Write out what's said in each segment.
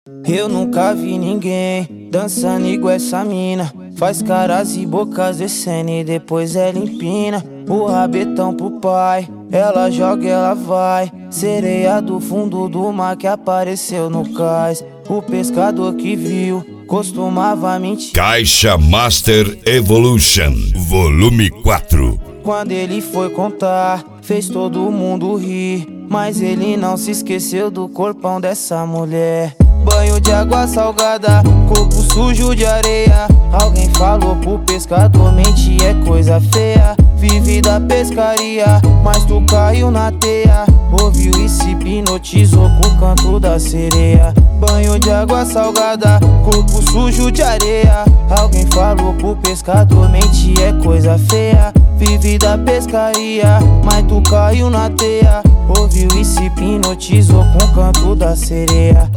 Eu nunca vi ninguém dançando igual essa mina. Faz caras e bocas descendo e depois ela empina o rabetão pro pai. Ela joga, ela vai. Sereia do fundo do mar que apareceu no cais. O pescador que viu costumava mentir. Caixa Master Evolution Volume 4. Quando ele foi contar, fez todo mundo rir, mas ele não se esqueceu do corpão dessa mulher. Banho de água salgada, corpo sujo de areia. Alguém falou pro pescador, mentir é coisa feia. Vive da pescaria, mas tu caiu na teia. Ouviu e se hipnotizou com o canto da sereia. Banho de água salgada, corpo sujo de areia. Alguém falou pro pescador, mentir é coisa feia. Vive da pescaria, mas tu caiu na teia. Ouviu e se hipnotizou com o canto da sereia.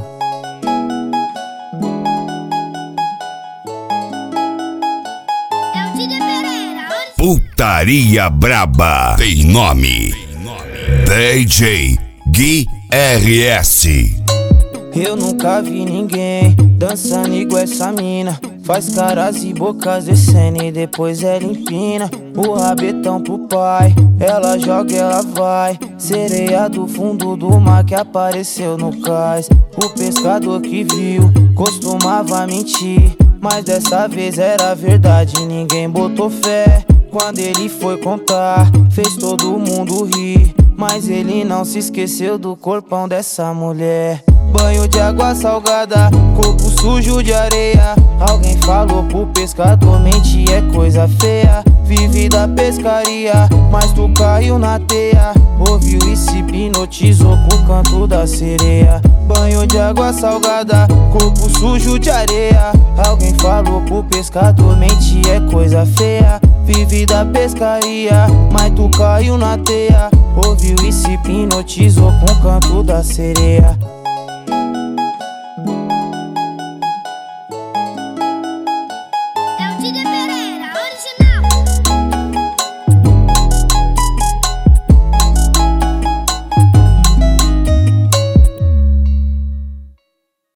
Putaria braba tem nome. DJ Gui RS. Eu nunca vi ninguém dançando igual essa mina. Faz caras e bocas descendo e depois ela empina o rabetão pro pai. Ela joga, ela vai. Sereia do fundo do mar que apareceu no cais. O pescador que viu costumava mentir, mas dessa vez era verdade, ninguém botou fé. Quando ele foi contar, fez todo mundo rir, mas ele não se esqueceu do corpão dessa mulher. Banho de água salgada, corpo sujo de areia. Alguém falou pro pescador, mentir é coisa feia. Vive da pescaria, mas tu caiu na teia. Ouviu e se hipnotizou com o canto da sereia. Banho de água salgada, corpo sujo de areia. Alguém falou pro pescador, mentir é coisa feia. Vive da pescaria, mas tu caiu na teia. Ouviu e se hipnotizou com o canto da sereia.